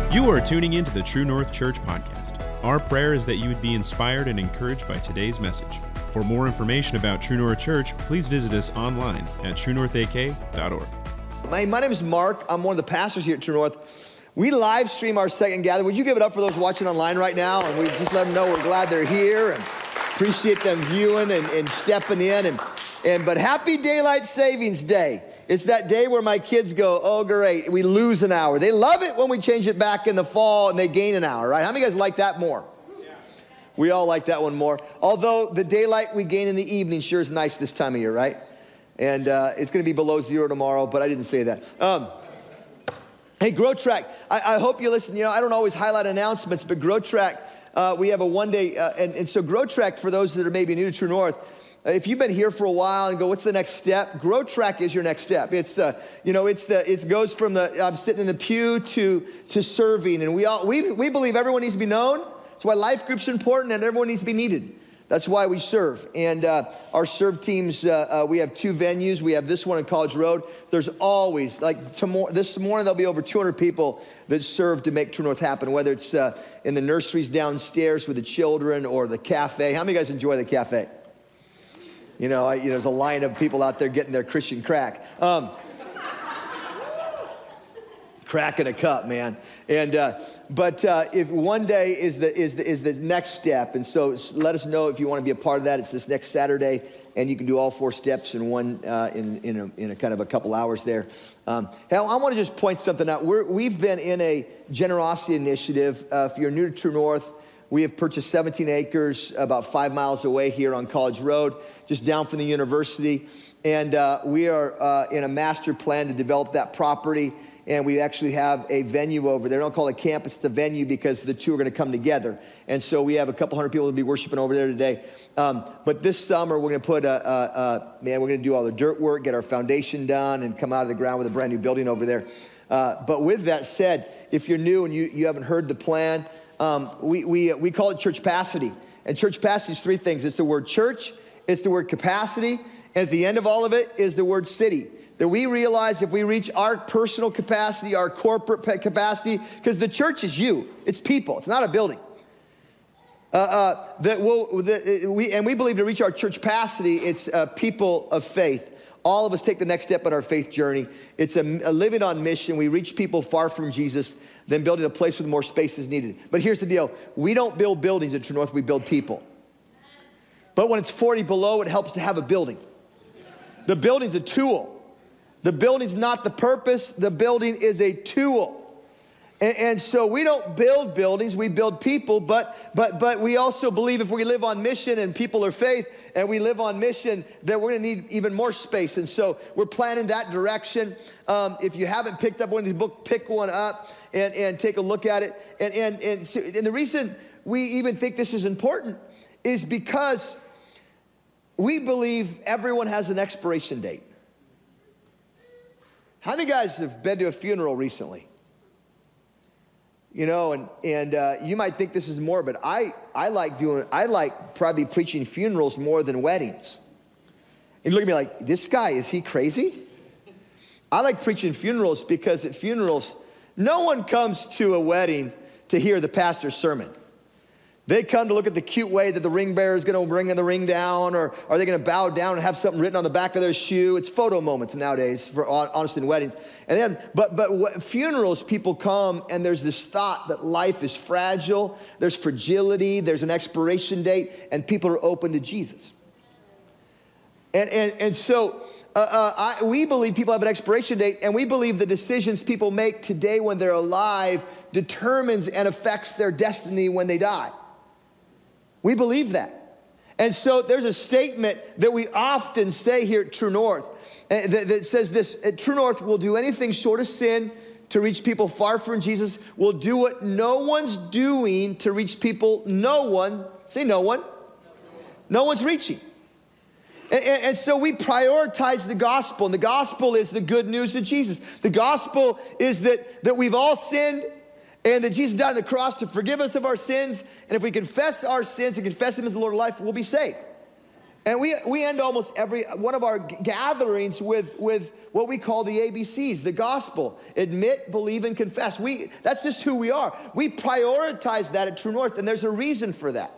You are tuning into the True North Church podcast. Our prayer is that you would be inspired and encouraged by today's message. For more information about True North Church, please visit us online at truenorthak.org. My name is Mark. I'm one of the pastors here at True North. We live stream our second gathering. Would you give it up for those watching online right now? And we just let them know we're glad they're here and appreciate them viewing and stepping in. But happy Daylight Savings Day. It's that day where my kids go, oh, great, we lose an hour. They love it when we change it back in the fall and they gain an hour, right? How many of you guys like that more? Yeah. We all like that one more. Although the daylight we gain in the evening sure is nice this time of year, right? And it's going to be below zero tomorrow, but I didn't say that. Hey, Grow Track, I hope you listen. You know, I don't always highlight announcements, but Grow Track, we have a one-day, and so Grow Track, for those that are maybe new to True North, if you've been here for a while and go, what's the next step? Grow Track is your next step. It's, it goes from the, I'm sitting in the pew to serving. And we believe everyone needs to be known. That's why life group's important and everyone needs to be needed. That's why we serve. And our serve teams, we have two venues. We have this one on College Road. There's always, this morning there'll be over 200 people that serve to make True North happen, whether it's in the nurseries downstairs with the children or the cafe. How many of you guys enjoy the cafe? You know, there's a line of people out there getting their Christian crack. Crack in a cup, man. And but if one day is the next step, and so let us know if you want to be a part of that. It's this next Saturday, and you can do all four steps in one in a kind of a couple hours there. Hell, I want to just point something out. We've been in a generosity initiative. If you're new to True North, we have purchased 17 acres about 5 miles away here on College Road, just down from the university. And we are in a master plan to develop that property. And we actually have a venue over there. They don't call it a campus, it's a venue because the two are going to come together. And so we have a couple hundred people that will be worshiping over there today. But this summer, we're going to put we're going to do all the dirt work, get our foundation done, and come out of the ground with a brand new building over there. But with that said, if you're new and you haven't heard the plan, we call it church capacity. And church capacity is three things. It's the word church, it's the word capacity, and at the end of all of it is the word city. That we realize if we reach our personal capacity, our corporate capacity, because the church is you, it's people, it's not a building. We believe to reach our church capacity, it's people of faith. All of us take the next step in our faith journey. It's a living on mission. We reach people far from Jesus, then building a place with more space is needed. But here's the deal. We don't build buildings at True North, we build people. But when it's 40 below, it helps to have a building. The building's a tool. The building's not the purpose. The building is a tool. And so we don't build buildings, we build people, but we also believe if we live on mission and people are faith and we live on mission, that we're gonna need even more space. And so we're planning that direction. If you haven't picked up one of these books, pick one up and take a look at it. And the reason we even think this is important is because we believe everyone has an expiration date. How many guys have been to a funeral recently? You know, and you might think this is morbid. I like probably preaching funerals more than weddings. And you look at me like, this guy, is he crazy? I like preaching funerals because at funerals, no one comes to a wedding to hear the pastor's sermon. They come to look at the cute way that the ring bearer is going to bring the ring down, or are they going to bow down and have something written on the back of their shoe? It's photo moments nowadays, for honestly, in weddings. And then, but funerals, people come and there's this thought that life is fragile. There's fragility. There's an expiration date, and people are open to Jesus. And so we believe people have an expiration date, and we believe the decisions people make today when they're alive determines and affects their destiny when they die. We believe that. And so there's a statement that we often say here at True North that says this: at True North, we'll do anything short of sin to reach people far from Jesus. We'll do what no one's doing to reach people no one's reaching. And so we prioritize the gospel, and the gospel is the good news of Jesus. The gospel is that we've all sinned, and that Jesus died on the cross to forgive us of our sins. And if we confess our sins and confess him as the Lord of life, we'll be saved. And we end almost every one of our gatherings with what we call the ABCs, the gospel. Admit, believe, and confess. That's just who we are. We prioritize that at True North, and there's a reason for that.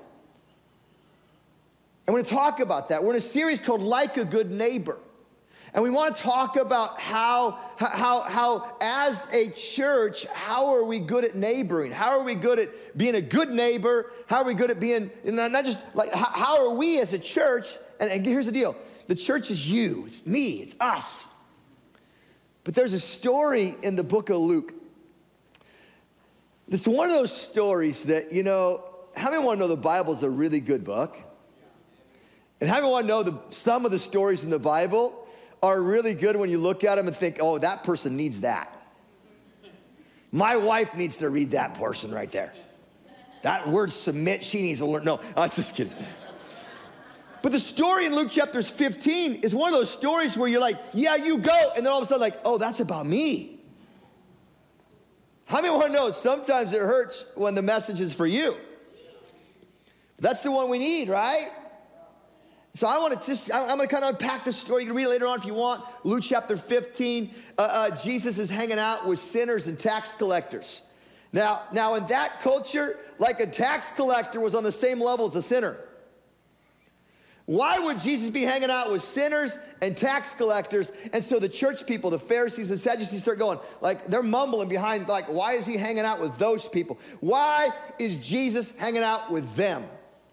And we're going to talk about that. We're in a series called Like a Good Neighbor. And we want to talk about how as a church, how are we good at neighboring? How are we good at being a good neighbor? How are we good at being, not just like, how are we as a church? And here's the deal. The church is you, it's me, it's us. But there's a story in the book of Luke. It's one of those stories that, how many want to know the Bible's a really good book? And how many want to know some of the stories in the Bible are really good when you look at them and think, oh, that person needs that. My wife needs to read that portion right there. That word submit, she needs to learn. No, I'm just kidding. But the story in Luke chapter 15 is one of those stories where you're like, yeah, you go. And then all of a sudden like, oh, that's about me. How many want to know sometimes it hurts when the message is for you? That's the one we need, right? So I'm going to kind of unpack the story. You can read it later on if you want. Luke chapter 15, Jesus is hanging out with sinners and tax collectors. Now in that culture, like a tax collector was on the same level as a sinner. Why would Jesus be hanging out with sinners and tax collectors? And so the church people, the Pharisees and Sadducees start going, like they're mumbling behind, like, why is he hanging out with those people? Why is Jesus hanging out with them?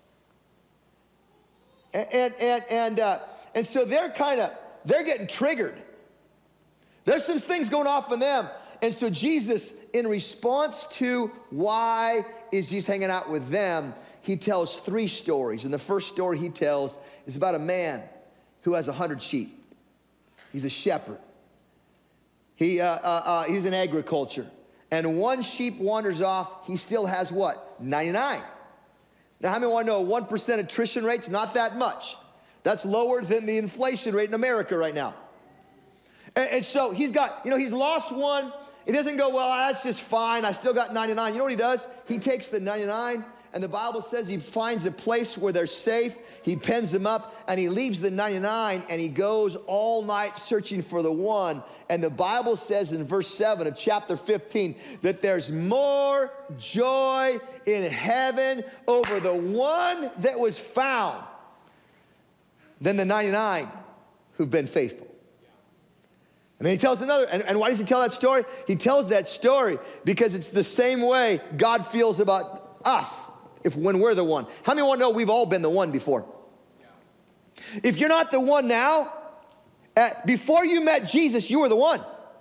And so they're getting triggered. There's some things going off in them. And so Jesus, in response to why is Jesus hanging out with them, he tells 3 stories. And the first story he tells is about a man who has 100 sheep. He's a shepherd. He's in agriculture. And 1 sheep wanders off. He still has what? 99. Now, how many want to know 1% attrition rate's not that much? That's lower than the inflation rate in America right now. And so he's lost 1. He doesn't go, well, that's just fine. I still got 99. You know what he does? He takes the 99, and the Bible says he finds a place where they're safe. He pens them up, and he leaves the 99, and he goes all night searching for the 1. And the Bible says in verse 7 of chapter 15 that there's more joy in heaven over the 1 that was found than the 99 who've been faithful. And then he tells another, and why does he tell that story? He tells that story because it's the same way God feels about us when we're the 1. How many want to know we've all been the 1 before? Yeah. If you're not the 1 now, before you met Jesus, you were the 1.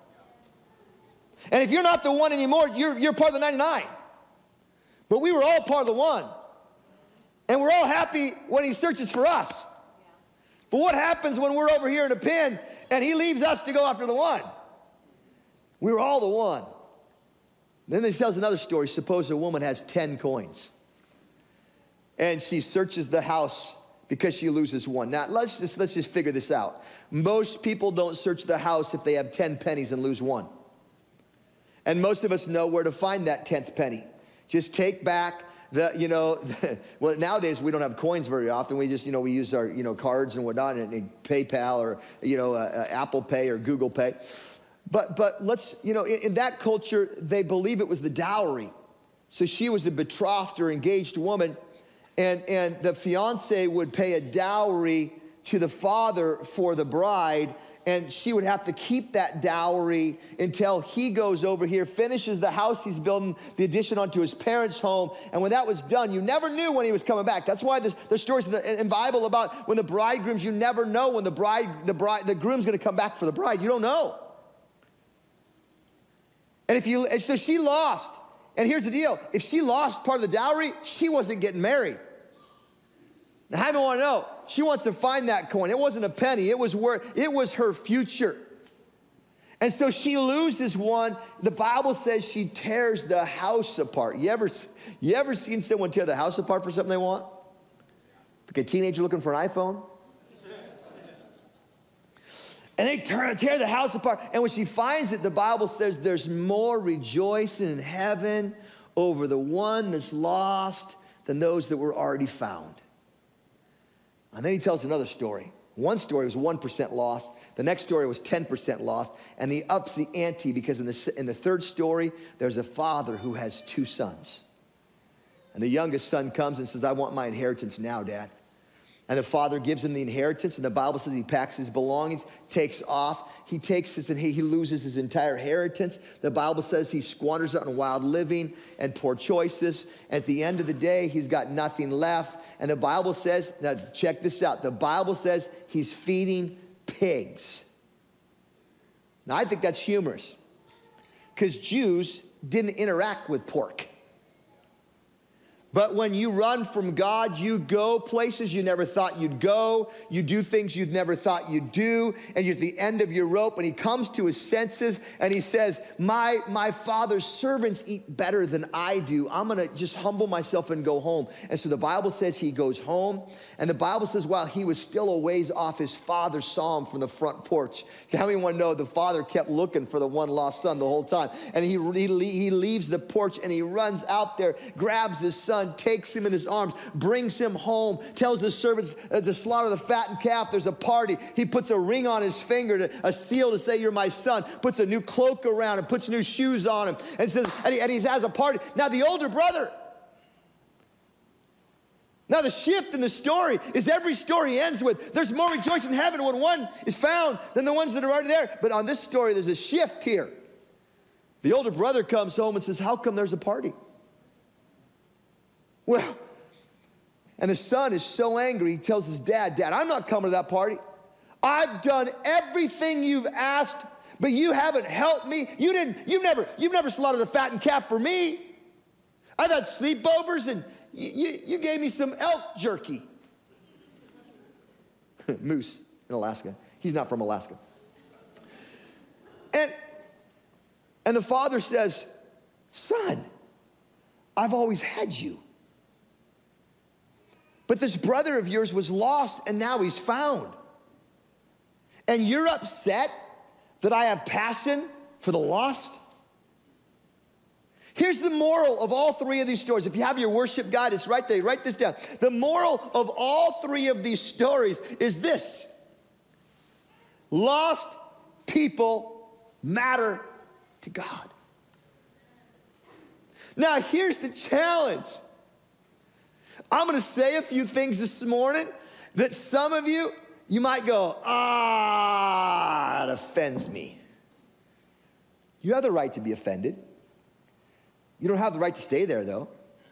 And if you're not the 1 anymore, you're part of the 99. But we were all part of the 1. And we're all happy when he searches for us. But what happens when we're over here in a pen and he leaves us to go after the 1? We were all the 1. Then he tells another story. Suppose a woman has 10 coins. And she searches the house because she loses 1. Now, let's just figure this out. Most people don't search the house if they have 10 pennies and lose 1. And most of us know where to find that 10th penny. Just take back well, nowadays we don't have coins very often. We just, we use our, cards and whatnot, and PayPal or, Apple Pay or Google Pay. But let's, in that culture, they believe it was the dowry. So she was a betrothed or engaged woman, and the fiance would pay a dowry to the father for the bride, and she would have to keep that dowry until he goes over here, finishes the house he's building, the addition onto his parents' home. And when that was done, you never knew when he was coming back. That's why there's stories in the Bible about when the bridegrooms, you never know when the groom's going to come back for the bride. You don't know. And so she lost. And here's the deal. If she lost part of the dowry, she wasn't getting married. Now, how do you want to know? She wants to find that coin. It wasn't a penny. It was her future. And so she loses 1. The Bible says she tears the house apart. You ever seen someone tear the house apart for something they want? Like a teenager looking for an iPhone? And they tear the house apart. And when she finds it, the Bible says there's more rejoicing in heaven over the 1 that's lost than those that were already found. And then he tells another story. One story was 1% lost. The next story was 10% lost. And he ups the ante because in the third story, there's a father who has 2 sons. And the youngest son comes and says, I want my inheritance now, Dad. And the father gives him the inheritance, and the Bible says he packs his belongings, takes off. He loses his entire inheritance. The Bible says he squanders it on wild living and poor choices. At the end of the day, he's got nothing left. And the Bible says, now check this out, the Bible says he's feeding pigs. Now I think that's humorous, because Jews didn't interact with pork. But when you run from God, you go places you never thought you'd go. You do things you never thought you'd do. And you're at the end of your rope. And he comes to his senses and he says, my father's servants eat better than I do. I'm going to just humble myself and go home. And so the Bible says he goes home. And the Bible says while he was still a ways off, his father saw him from the front porch. How many want to know the father kept looking for the one lost son the whole time? And he leaves the porch and he runs out there, grabs his son, takes him in his arms, brings him home, tells his servants to slaughter the fattened calf. There's a party. He puts a ring on his finger, a seal to say, you're my son, puts a new cloak around him, puts new shoes on him, and says, and he has a party. Now the older brother, now the shift in the story is every story ends with, there's more rejoicing in heaven when one is found than the ones that are already there. But on this story, there's a shift here. The older brother comes home and says, how come there's a party? Well, and the son is so angry, he tells his dad, Dad, I'm not coming to that party. I've done everything you've asked, but you haven't helped me. You've never slaughtered a fattened calf for me. I've had sleepovers and you gave me some elk jerky. Moose in Alaska. He's not from Alaska. And the father says, son, I've always had you. But this brother of yours was lost and now he's found. And you're upset that I have passion for the lost? Here's the moral of all 3 of these stories. If you have your worship guide, it's right there. Write this down. The moral of all 3 of these stories is this: lost people matter to God. Now, here's the challenge. I'm going to say a few things this morning that some of you might go, it offends me. You have the right to be offended. You don't have the right to stay there, though,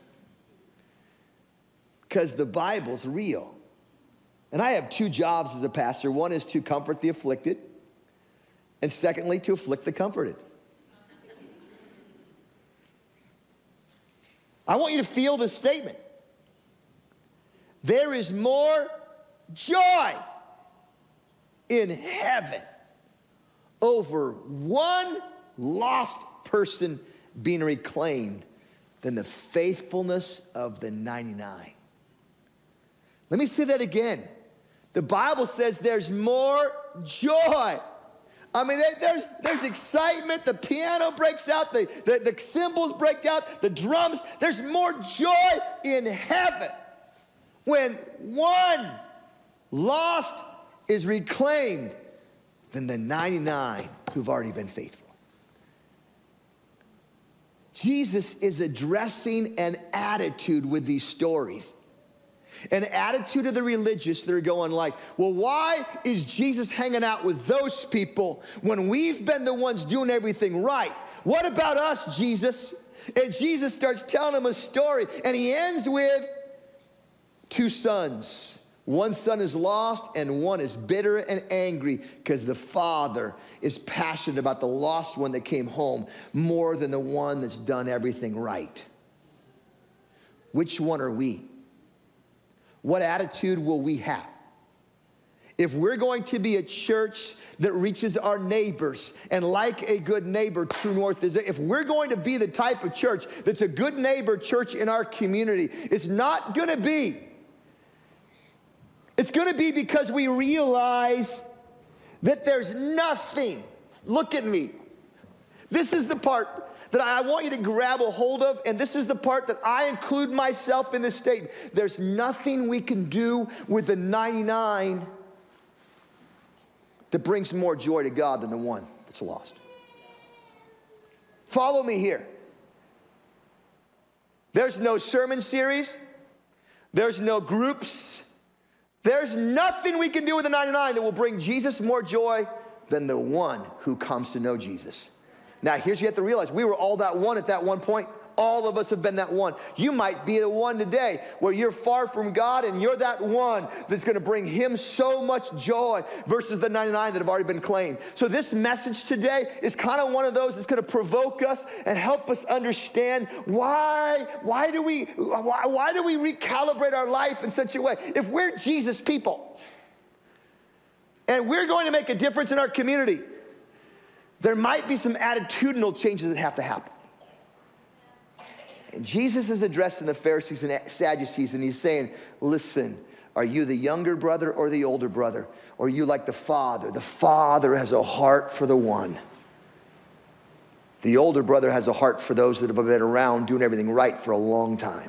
because the Bible's real. And I have 2 jobs as a pastor. One is to comfort the afflicted, and secondly, to afflict the comforted. I want you to feel this statement. There is more joy in heaven over one lost person being reclaimed than the faithfulness of the 99. Let me say that again. The Bible says there's more joy. I mean, there's excitement. The piano breaks out. The cymbals break out. The drums. There's more joy in heaven when one lost is reclaimed than the 99 who've already been faithful. Jesus is addressing an attitude with these stories. An attitude of the religious that are going like, well, why is Jesus hanging out with those people when we've been the ones doing everything right? What about us, Jesus? And Jesus starts telling them a story, and he ends with 2 sons. One son is lost, and one is bitter and angry because the father is passionate about the lost one that came home more than the one that's done everything right. Which one are we? What attitude will we have? If we're going to be a church that reaches our neighbors, and like a good neighbor, True North is, if we're going to be the type of church that's a good neighbor church in our community, it's not going to be. It's going to be because we realize that there's nothing, look at me, This is the part that I want you to grab a hold of, and this is the part that I include myself in this statement. There's nothing we can do with the 99 that brings more joy to God than the one that's lost. Follow me here. There's no sermon series. There's no groups. There's nothing we can do with the 99 that will bring Jesus more joy than the one who comes to know Jesus. Now, here's what you have to realize. We were all that one at that one point. All of us have been that one. You might be the one today where you're far from God and you're that one that's going to bring him so much joy versus the 99 that have already been claimed. So this message today is kind of one of those that's going to provoke us and help us understand why do we recalibrate our life in such a way? If we're Jesus people and we're going to make a difference in our community, there might be some attitudinal changes that have to happen. And Jesus is addressing the Pharisees and Sadducees, and he's saying, listen, are you the younger brother or the older brother? Or are you like the father? The father has a heart for the one. The older brother has a heart for those that have been around doing everything right for a long time.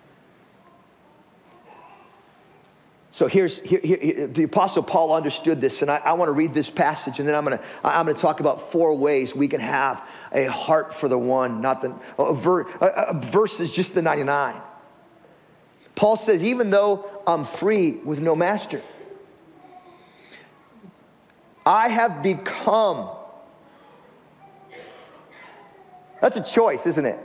So here, the Apostle Paul understood this, and I want to read this passage, and then I'm going to talk about 4 ways we can have a heart for the one, not versus just the 99. Paul says, even though I'm free with no master, I have become. That's a choice, isn't it?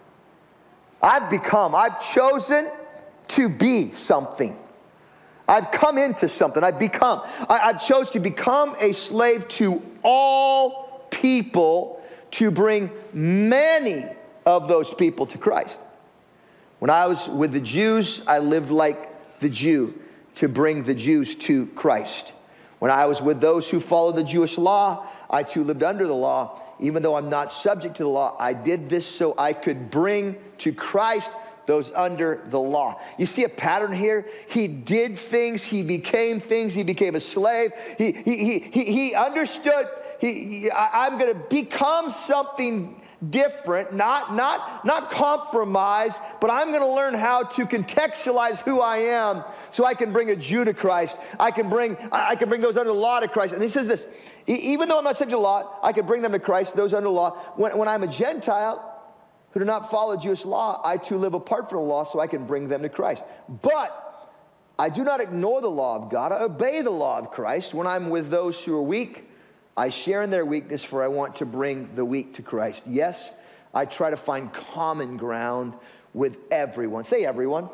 I've chosen to be something. I've come into something. I've chosen to become a slave to all people to bring many of those people to Christ. When I was with the Jews, I lived like the Jew to bring the Jews to Christ. When I was with those who followed the Jewish law, I too lived under the law. Even though I'm not subject to the law, I did this so I could bring to Christ those under the law. You see a pattern here? He did things, he became a slave. He understood, I'm going to become something different, not compromise, but I'm going to learn how to contextualize who I am so I can bring a Jew to Christ. I can bring those under the law to Christ. And he says this, even though I'm not subject to the law, I can bring them to Christ, those under the law. When I'm a Gentile who do not follow Jewish law, I too live apart from the law so I can bring them to Christ. But I do not ignore the law of God. I obey the law of Christ. When I'm with those who are weak, I share in their weakness, for I want to bring the weak to Christ. Yes, I try to find common ground with everyone. Say everyone.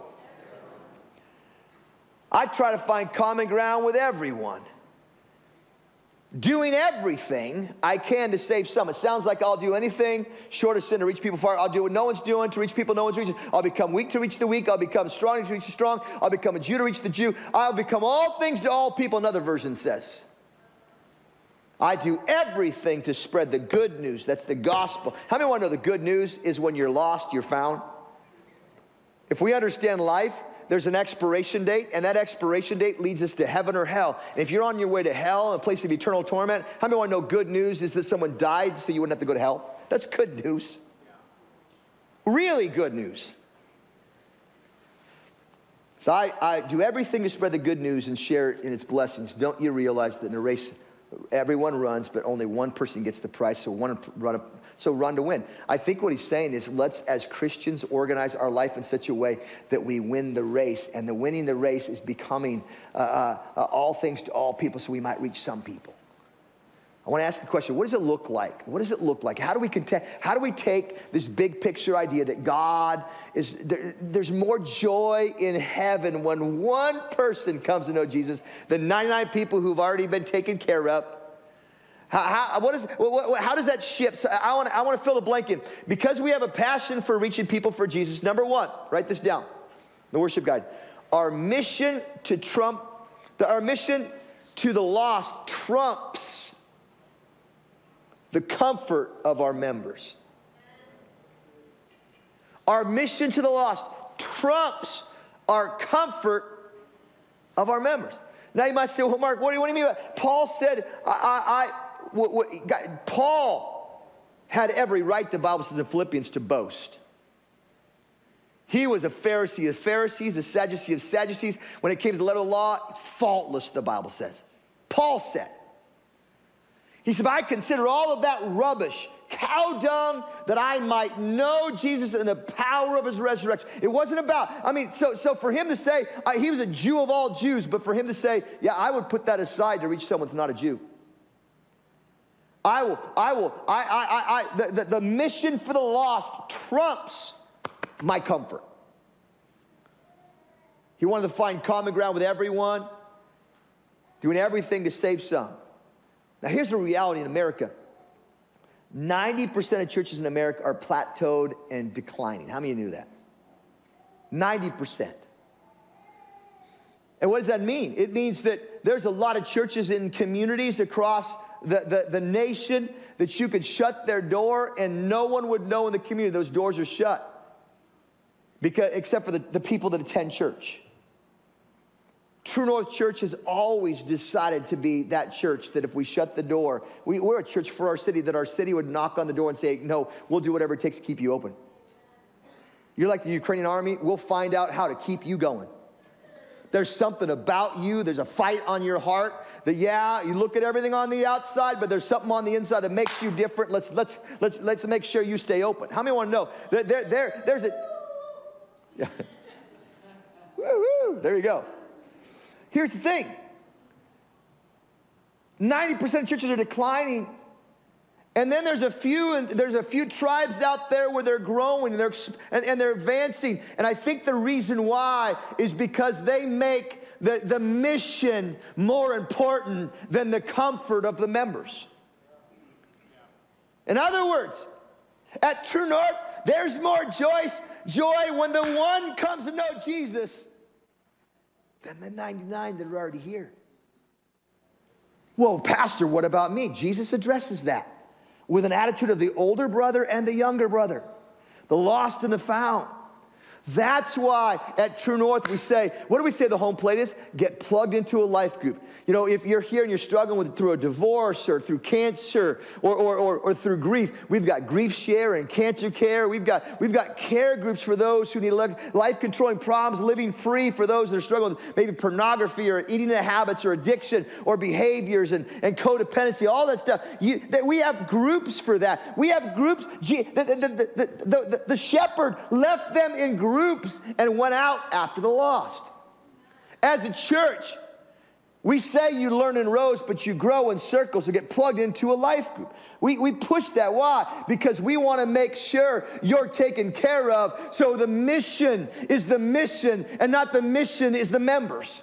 I try to find common ground with everyone. Doing everything I can to save some. It sounds like I'll do anything short of sin to reach people far. I'll do what no one's doing to reach people no one's reaching. I'll become weak to reach the weak. I'll become strong to reach the strong. I'll become a Jew to reach the Jew. I'll become all things to all people, another version says. I do everything to spread the good news. That's the gospel. How many want to know the good news is when you're lost, you're found? If we understand life, there's an expiration date, and that expiration date leads us to heaven or hell. And if you're on your way to hell, a place of eternal torment, how many want to know good news is that someone died so you wouldn't have to go to hell? That's good news. Really good news. So I do everything to spread the good news and share in its blessings. Don't you realize that in a race, everyone runs, but only one person gets the prize, so run to win. I think what he's saying is let's, as Christians, organize our life in such a way that we win the race. And the winning the race is becoming all things to all people so we might reach some people. I want to ask a question. What does it look like? What does it look like? How do we take this big picture idea that God is, there's more joy in heaven when one person comes to know Jesus than 99 people who've already been taken care of? How does that shift? So I want to fill the blank in. Because we have a passion for reaching people for Jesus, number one, write this down, the worship guide. Our mission to the lost trumps the comfort of our members. Our mission to the lost trumps our comfort of our members. Now you might say, well, Mark, what do you mean by that? Paul said, Paul had every right, the Bible says in Philippians, to boast. He was a Pharisee of Pharisees, a Sadducee of Sadducees. When it came to the letter of the law, faultless, the Bible says. Paul said, he said, I consider all of that rubbish, cow dung, that I might know Jesus and the power of his resurrection. It wasn't about, so for him to say, he was a Jew of all Jews, but for him to say, yeah, I would put that aside to reach someone that's not a Jew. The mission for the lost trumps my comfort. He wanted to find common ground with everyone, doing everything to save some. Now here's the reality in America. 90% of churches in America are plateaued and declining. How many of you knew that? 90%. And what does that mean? It means that there's a lot of churches in communities across the nation that you could shut their door and no one would know in the community those doors are shut, except for the people that attend church. True North Church has always decided to be that church that if we shut the door, we're a church for our city, that our city would knock on the door and say, no, we'll do whatever it takes to keep you open. You're like the Ukrainian army, we'll find out how to keep you going. There's something about you, there's a fight on your heart that, yeah, you look at everything on the outside, but there's something on the inside that makes you different. Let's make sure you stay open. How many want to know? There's a... Yeah. Woo-hoo, there you go. Here's the thing. 90% of churches are declining. And then there's a few tribes out there where they're growing and they're advancing. And I think the reason why is because they make the mission more important than the comfort of the members. In other words, at True North, there's more joy when the one comes to know Jesus than the 99 that are already here. Well, Pastor, what about me? Jesus addresses that with an attitude of the older brother and the younger brother, the lost and the found. That's why at True North we say, what do we say the home plate is? Get plugged into a life group. You know, if you're here and you're struggling through a divorce or through cancer or through grief, we've got grief share and cancer care. We've got care groups for those who need life controlling problems, living free for those that are struggling with maybe pornography or eating habits or addiction or behaviors and codependency, all that stuff. We have groups for that. We have groups. The shepherd left them in groups and went out after the lost. As a church, we say you learn in rows, but you grow in circles, so get plugged into a life group. We push that. Why? Because we want to make sure you're taken care of, so the mission is the mission and not the mission is the members.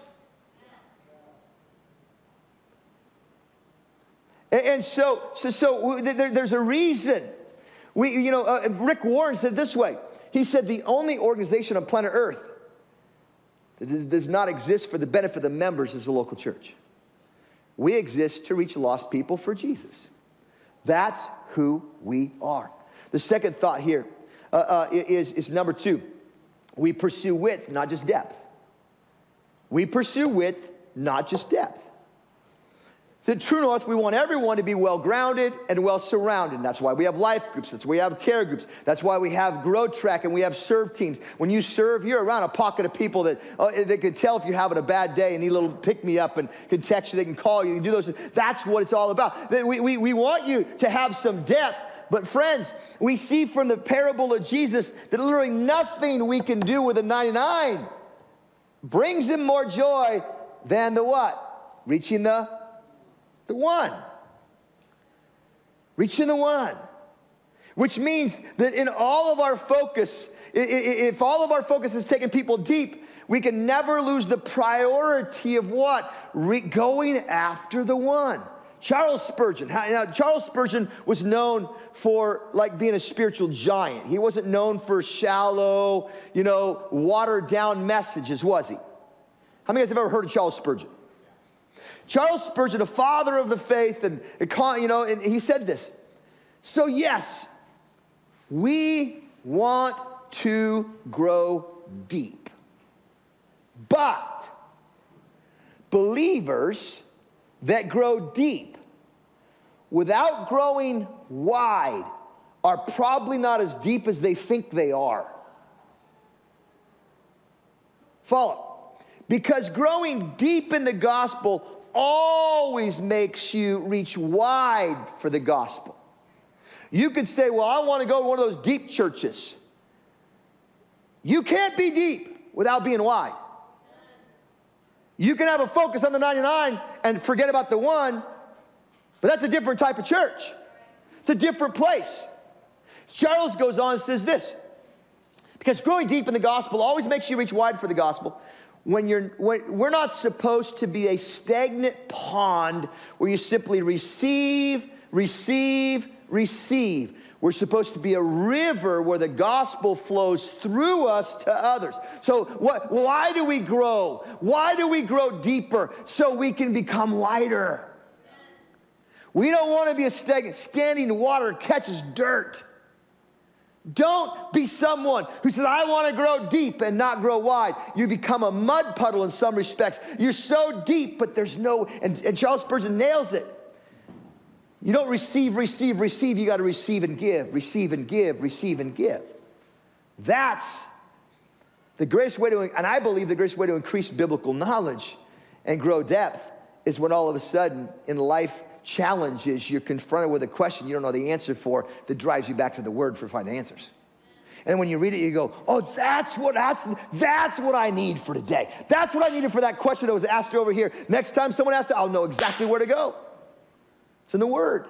And so there's a reason. Rick Warren said this way. He said the only organization on planet Earth that does not exist for the benefit of the members is the local church. We exist to reach lost people for Jesus. That's who we are. The second thought here is number 2. We pursue width, not just depth. We pursue width, not just depth. At True North, we want everyone to be well-grounded and well-surrounded. That's why we have life groups. That's why we have care groups. That's why we have Grow Track and we have serve teams. When you serve, you're around a pocket of people that they can tell if you're having a bad day and need a little pick-me-up and can text you, they can call you, they can do those things. That's what it's all about. We want you to have some depth. But friends, we see from the parable of Jesus that literally nothing we can do with a 99 brings him more joy than the what? Reaching the one. Reaching the one. Which means that in all of our focus, if all of our focus is taking people deep, we can never lose the priority of what? Going after the one. Charles Spurgeon. Now, Charles Spurgeon was known for like being a spiritual giant. He wasn't known for shallow, watered down messages, was he? How many of you guys have ever heard of Charles Spurgeon? Charles Spurgeon, a father of the faith, and he said this. So yes, we want to grow deep. But believers that grow deep without growing wide are probably not as deep as they think they are. Follow. Because growing deep in the gospel always makes you reach wide for the gospel. You could say, well, I want to go to one of those deep churches. You can't be deep without being wide. You can have a focus on the 99 and forget about the one, but that's a different type of church. It's a different place. Charles goes on and says this, because growing deep in the gospel always makes you reach wide for the gospel. We're not supposed to be a stagnant pond where you simply receive. We're supposed to be a river where the gospel flows through us to others. So why do we grow? Why do we grow deeper? So we can become wider. We don't want to be a stagnant. Standing water catches dirt. Don't be someone who says, I want to grow deep and not grow wide. You become a mud puddle in some respects. You're so deep, but there's no, and Charles Spurgeon nails it. You don't receive. You got to receive and give, receive and give. That's the greatest way to, and I believe the greatest way to increase biblical knowledge and grow depth is when all of a sudden in life challenges, you're confronted with a question you don't know the answer for that drives you back to the Word for finding answers. And when you read it, you go, oh, that's what I need for today. That's what I needed for that question that was asked over here. Next time someone asks it, I'll know exactly where to go. It's in the Word.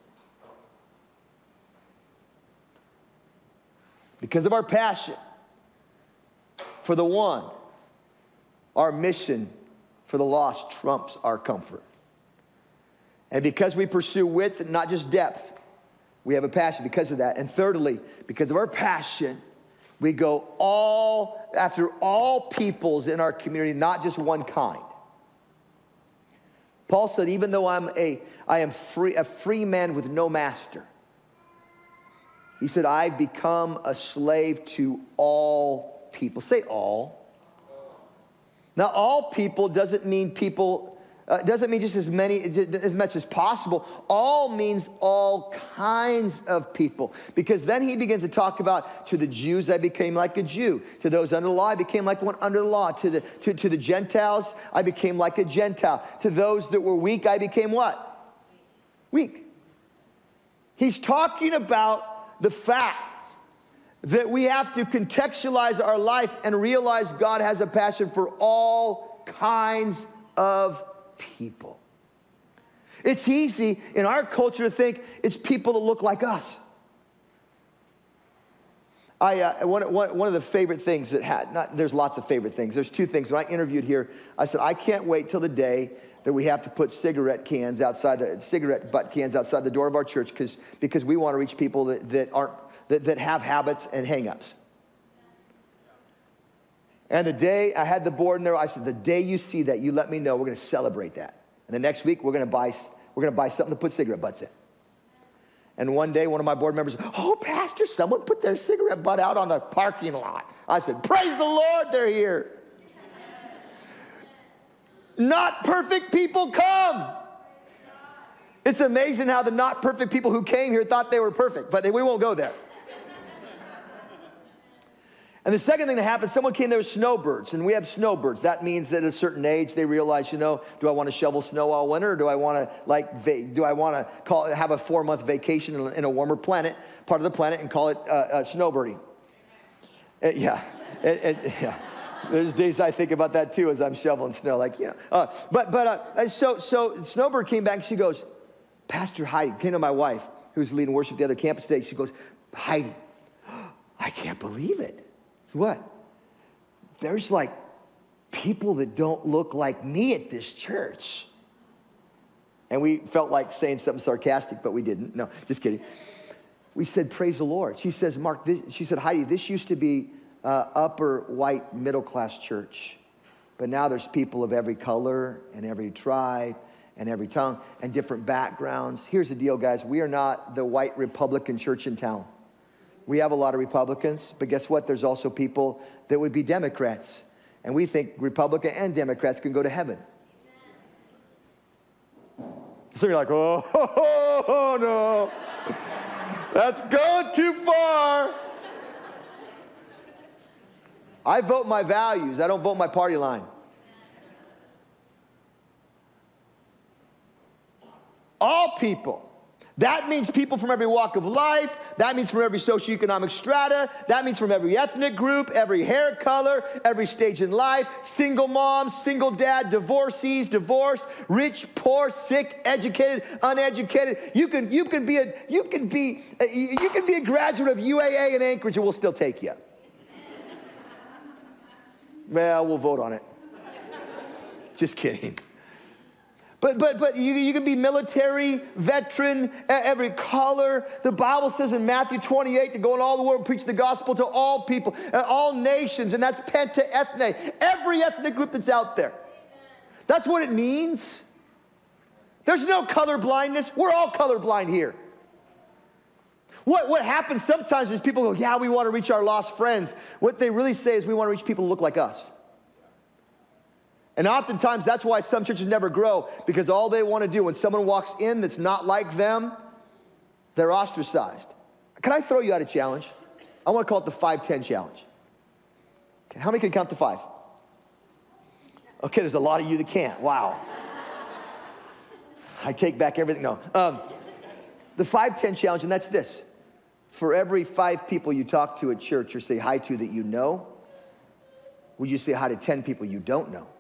Because of our passion for the one, our mission for the lost trumps our comfort. And because we pursue width and not just depth, we have a passion because of that. And thirdly, because of our passion, we go after all peoples in our community, not just one kind. Paul said, even though I am a free man with no master, he said, I've become a slave to all people. Say all. Now, all people doesn't mean just as much as possible. All means all kinds of people. Because then he begins to talk about, to the Jews, I became like a Jew. To those under the law, I became like one under the law. To the Gentiles, I became like a Gentile. To those that were weak, I became what? Weak. He's talking about the fact that we have to contextualize our life and realize God has a passion for all kinds of people. It's easy in our culture to think it's people that look like us. One of the favorite things there's lots of favorite things. There's two things. When I interviewed here, I said, I can't wait till the day that we have to put cigarette butt cans outside the door of our church because we want to reach people that have habits and hang-ups. And the day I had the board in there, I said, the day you see that, you let me know. We're going to celebrate that. And the next week, we're going to buy something to put cigarette butts in. And one day, one of my board members, oh, Pastor, someone put their cigarette butt out on the parking lot. I said, praise the Lord, they're here. Not perfect people come. It's amazing how the not perfect people who came here thought they were perfect, but we won't go there. And the second thing that happened, someone came there with snowbirds, and we have snowbirds. That means that at a certain age, they realize, do I want to shovel snow all winter, or do I want to have a 4-month vacation in a warmer planet, part of the planet, and call it snowbirding? Yeah. There's days I think about that too as I'm shoveling snow, So Snowbird came back and she goes, Pastor Heidi, came to my wife, who's leading worship at the other campus today. She goes, Heidi, I can't believe it. So what? There's like people that don't look like me at this church. And we felt like saying something sarcastic, but we didn't. No, just kidding. We said, praise the Lord. She says, Mark, she said, Heidi, this used to be upper white middle class church. But now there's people of every color and every tribe and every tongue and different backgrounds. Here's the deal, guys. We are not the white Republican church in town. We have a lot of Republicans, but guess what? There's also people that would be Democrats. And we think Republican and Democrats can go to heaven. So you're like, oh no. That's going too far. I vote my values. I don't vote my party line. All people. That means people from every walk of life. That means from every socioeconomic strata. That means from every ethnic group, every hair color, every stage in life. Single mom, single dad, divorcees, divorced, rich, poor, sick, educated, uneducated. You can be a graduate of UAA in Anchorage and we'll still take you. Well, we'll vote on it. Just kidding. But you can be military, veteran, every color. The Bible says in Matthew 28 to go in all the world and preach the gospel to all people, all nations, and that's penta ethne, every ethnic group that's out there. That's what it means. There's no color blindness. We're all colorblind here. What happens sometimes is people go, yeah, we want to reach our lost friends. What they really say is we want to reach people who look like us. And oftentimes that's why some churches never grow, because all they want to do when someone walks in that's not like them, they're ostracized. Can I throw you out a challenge? I want to call it the 5-10 challenge. Okay, how many can count to 5? Okay, there's a lot of you that can't. Wow. I take back everything. No. The 5-10 challenge, and that's this. For every 5 people you talk to at church or say hi to that you know, would you say hi to 10 people you don't know?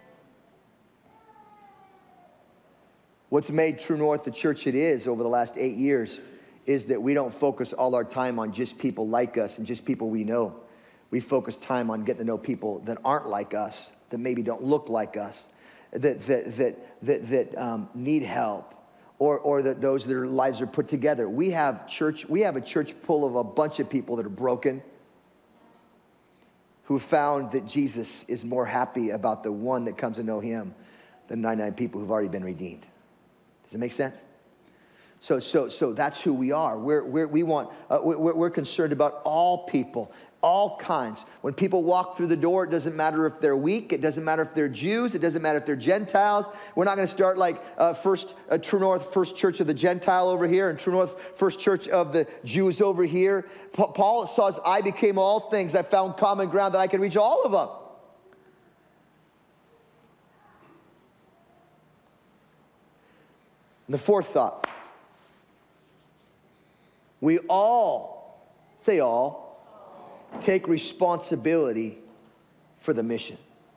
What's made True North the church it is over the last 8 years is that we don't focus all our time on just people like us and just people we know. We focus time on getting to know people that aren't like us, that maybe don't look like us, that need help, or that those their lives are put together. We have a church full of a bunch of people that are broken, who found that Jesus is more happy about the one that comes to know him than 99 people who've already been redeemed. Does it make sense? So that's who we are. We're concerned about all people, all kinds. When people walk through the door, it doesn't matter if they're weak. It doesn't matter if they're Jews. It doesn't matter if they're Gentiles. We're not going to start like True North First Church of the Gentile over here and True North First Church of the Jews over here. Paul saw as I became all things, I found common ground that I could reach all of them. And the fourth thought. We all, say all, take responsibility for the mission.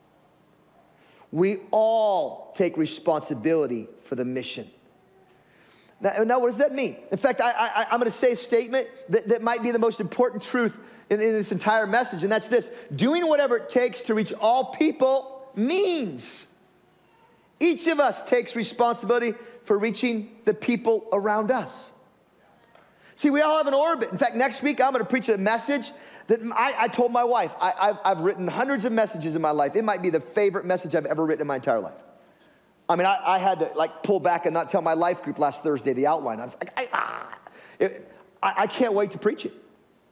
We all take responsibility for the mission. Now what does that mean? In fact, I'm going to say a statement that might be the most important truth in this entire message, and that's this. Doing whatever it takes to reach all people means each of us takes responsibility for reaching the people around us. See, we all have an orbit. In fact, next week I'm going to preach a message that I told my wife. I've written hundreds of messages in my life. It might be the favorite message I've ever written in my entire life. I mean, I had to like pull back and not tell my life group last Thursday the outline. I was like, I can't wait to preach it.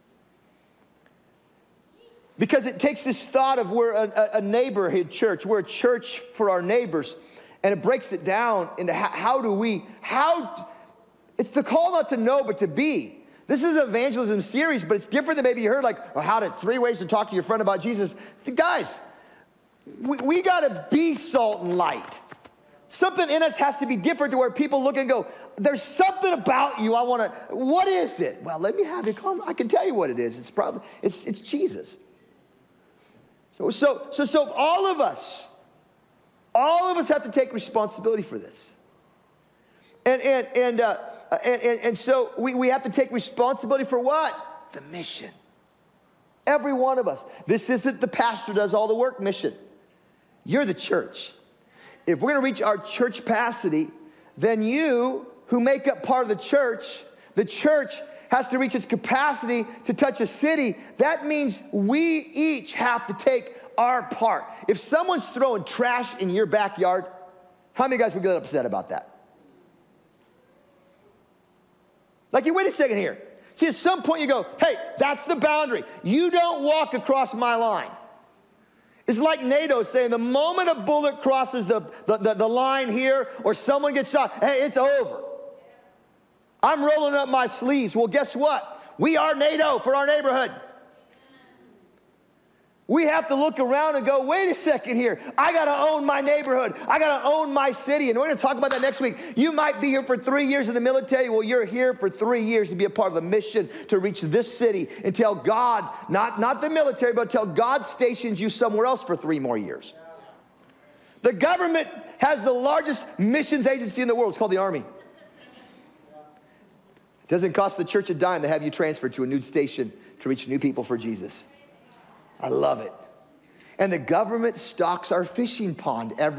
Because it takes this thought of we're a neighborhood church. We're a church for our neighbors. And it breaks it down into it's the call not to know, but to be. This is an evangelism series, but it's different than maybe you heard, like, well, 3 ways to talk to your friend about Jesus. Guys, we got to be salt and light. Something in us has to be different to where people look and go, there's something about you what is it? Well, let me have you come. I can tell you what it is. It's Jesus. So all of us have to take responsibility for this. And so we have to take responsibility for what? The mission. Every one of us. This isn't the pastor does all the work mission. You're the church. If we're going to reach our church capacity, then you who make up part of the church has to reach its capacity to touch a city. That means we each have to take our part. If someone's throwing trash in your backyard, how many guys would get upset about that? Like, wait a second here. See, at some point you go, hey, that's the boundary. You don't walk across my line. It's like NATO saying the moment a bullet crosses the line here or someone gets shot, hey, it's over. I'm rolling up my sleeves. Well, guess what? We are NATO for our neighborhood. We have to look around and go, wait a second here. I got to own my neighborhood. I got to own my city. And we're going to talk about that next week. You might be here for 3 years in the military. Well, you're here for 3 years to be a part of the mission to reach this city and tell God, not the military, but tell God stations you somewhere else for 3 more years. The government has the largest missions agency in the world. It's called the Army. It doesn't cost the church a dime to have you transferred to a new station to reach new people for Jesus. I love it. And the government stocks our fishing pond I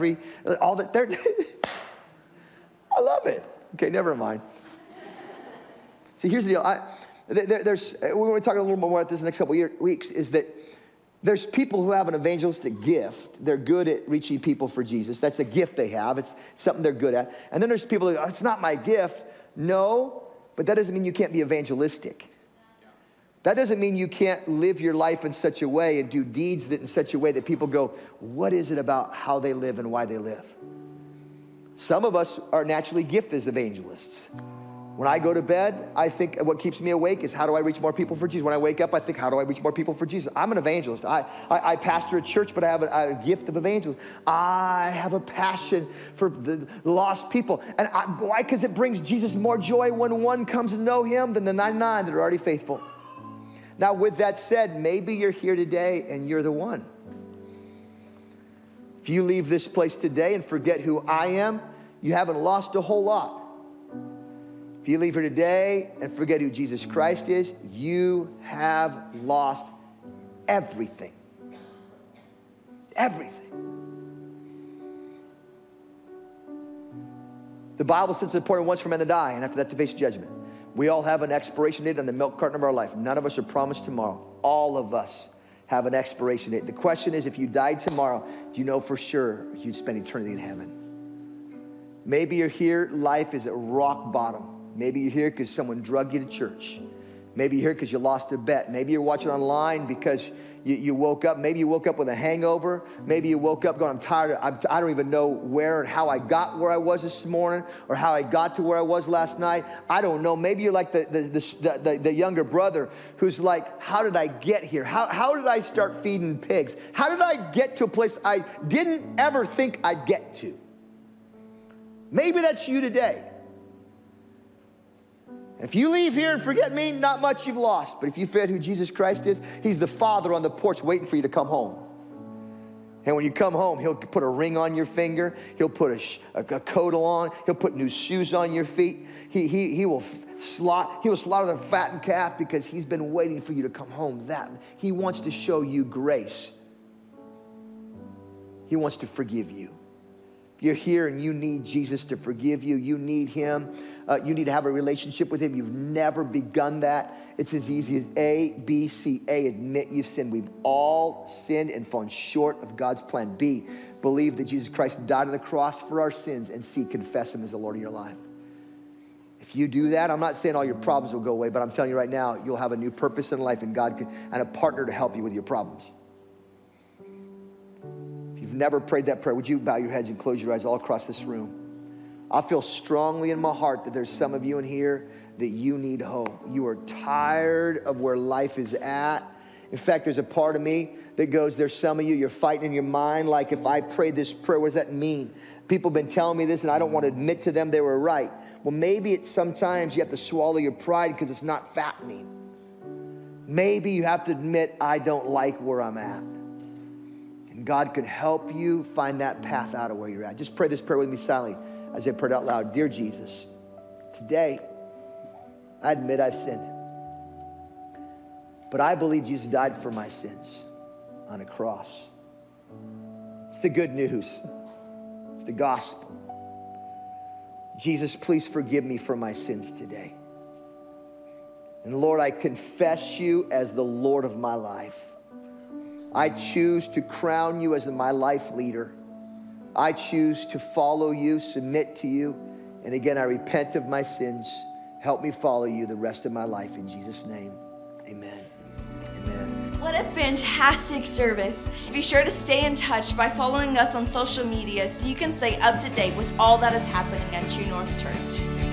love it. Okay, never mind. See, here's the deal. We're going to talk a little more about this in the next couple of weeks, is that there's people who have an evangelistic gift. They're good at reaching people for Jesus. That's the gift they have. It's something they're good at. And then there's people who go, it's not my gift. No, but that doesn't mean you can't be evangelistic. That doesn't mean you can't live your life in such a way and do deeds that in such a way that people go, what is it about how they live and why they live? Some of us are naturally gifted as evangelists. When I go to bed, I think what keeps me awake is how do I reach more people for Jesus? When I wake up, I think, how do I reach more people for Jesus? I'm an evangelist. I pastor a church, but I have a gift of evangelist. I have a passion for the lost people. And why? Because it brings Jesus more joy when one comes to know him than the 99 that are already faithful. Now, with that said, maybe you're here today and you're the one. If you leave this place today and forget who I am, you haven't lost a whole lot. If you leave here today and forget who Jesus Christ is, you have lost everything. Everything. The Bible says it's important once for men to die, and after that to face judgment. We all have an expiration date on the milk carton of our life. None of us are promised tomorrow. All of us have an expiration date. The question is, if you died tomorrow, do you know for sure you'd spend eternity in heaven? Maybe you're here, life is at rock bottom. Maybe you're here because someone drug you to church. Maybe you're here because you lost a bet. Maybe you're watching online because you woke up. Maybe you woke up with a hangover. Maybe you woke up going, I'm tired. I don't even know where and how I got where I was this morning or how I got to where I was last night. I don't know. Maybe you're like the younger brother who's like, how did I get here? How did I start feeding pigs? How did I get to a place I didn't ever think I'd get to? Maybe that's you today. If you leave here and forget me, not much you've lost. But if you forget who Jesus Christ is, he's the Father on the porch waiting for you to come home. And when you come home, he'll put a ring on your finger. He'll put a coat on. He'll put new shoes on your feet. He will slaughter the fattened calf because he's been waiting for you to come home. He wants to show you grace. He wants to forgive you. If you're here and you need Jesus to forgive you, you need him. You need to have a relationship with him. You've never begun that. It's as easy as A, B, C. A, admit you've sinned. We've all sinned and fallen short of God's plan. B, believe that Jesus Christ died on the cross for our sins. And C, confess him as the Lord of your life. If you do that, I'm not saying all your problems will go away, but I'm telling you right now, you'll have a new purpose in life and and a partner to help you with your problems. If you've never prayed that prayer, would you bow your heads and close your eyes all across this room? I feel strongly in my heart that there's some of you in here that you need hope. You are tired of where life is at. In fact, there's a part of me that goes, there's some of you, you're fighting in your mind, like if I prayed this prayer, what does that mean? People have been telling me this and I don't want to admit to them they were right. Well, maybe sometimes you have to swallow your pride because it's not fattening. Maybe you have to admit, I don't like where I'm at. And God can help you find that path out of where you're at. Just pray this prayer with me silently as I pray it out loud. Dear Jesus, today I admit I've sinned. But I believe Jesus died for my sins on a cross. It's the good news. It's the gospel. Jesus, please forgive me for my sins today. And Lord, I confess you as the Lord of my life. I choose to crown you as my life leader. I choose to follow you, submit to you. And again, I repent of my sins. Help me follow you the rest of my life. In Jesus' name, amen. Amen. What a fantastic service. Be sure to stay in touch by following us on social media so you can stay up to date with all that is happening at True North Church.